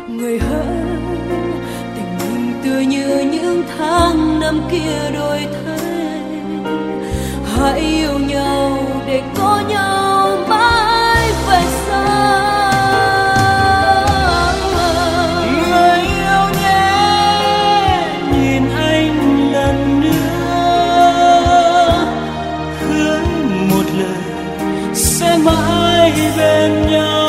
người hỡi, tình mình tựa như những tháng năm kia đổi thay. Hãy yêu nhau để có nhau mãi về sau. Người yêu nhé, nhìn anh lần nữa, hứa một lời sẽ mãi bên nhau.